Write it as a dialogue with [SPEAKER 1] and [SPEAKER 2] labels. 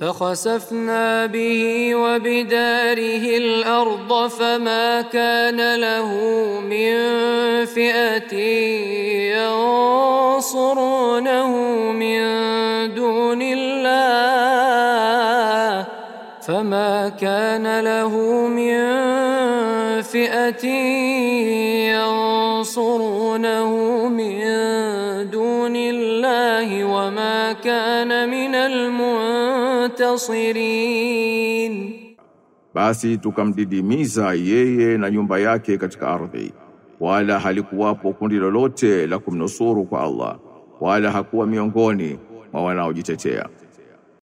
[SPEAKER 1] فخسفنا به وبداره الأرض فما كان له من فئة ينصرونه من دون الله وما كان من المنتصرين.
[SPEAKER 2] Basi tukamdidimiza yeye na nyumba yake katika ardhi, wala halikuwapo kundi lolote la kumnusuru kwa Allah, wala hakuwa miongoni mwa wanaojitetea.